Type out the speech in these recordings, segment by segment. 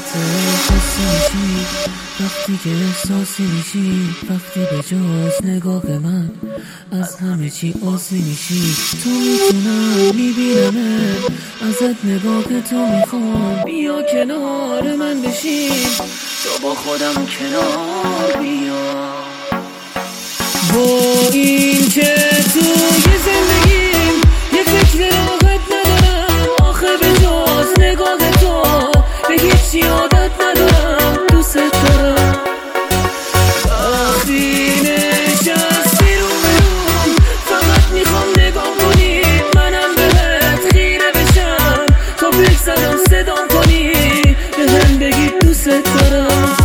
خسته میشی وقتی که احساسی میشی، وقتی به جز نگاه من از همه چی آسی میشی. تو میتونم میبینمه ازت، نگاه تو میخوام بیا کنار من بشین، تو با خودم کنار بیا. با این که توی زندگیم یه فکر راحت ندارم، آخه به جز نگاه تو به هیچی عادت ندارم. دوست دارم وقتی نشستی رو برون، فقط میخوام نگاه کنی منم بهت خیره بشم، تا پیک زدم صدام کنی به هم بگی دوست دارم.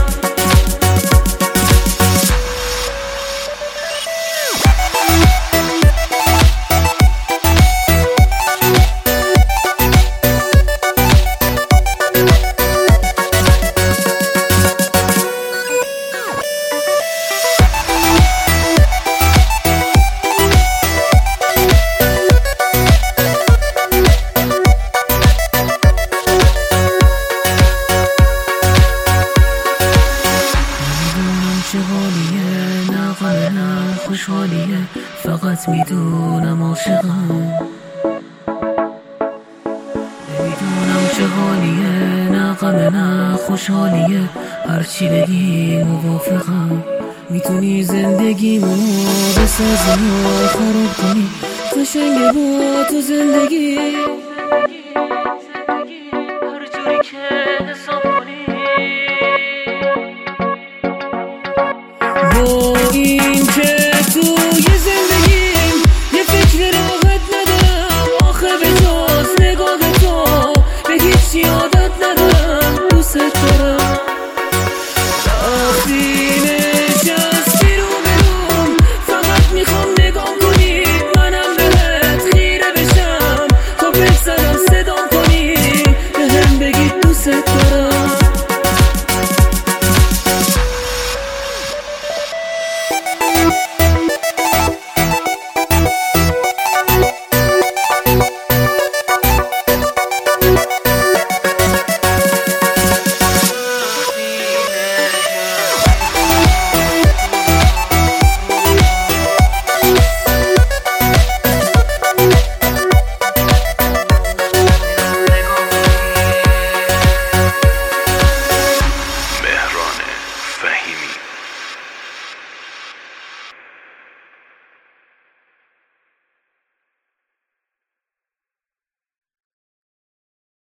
چه حالیه، نه غمه نه خوشحالیه، فقط میدونم عاشقم. نمیدونم چه حالیه، نه غمه نه خوشحالیه، هرچی بگی موافقم. میتونی زندگیمو بسازی و خراب کنی، قشنگه با تو زندگی، هر جوری که حساب کنی. با این که توی زندگیم یه فکر راحت ندارم، آخه به جز نگاه تو به هیچی عادت ندارم.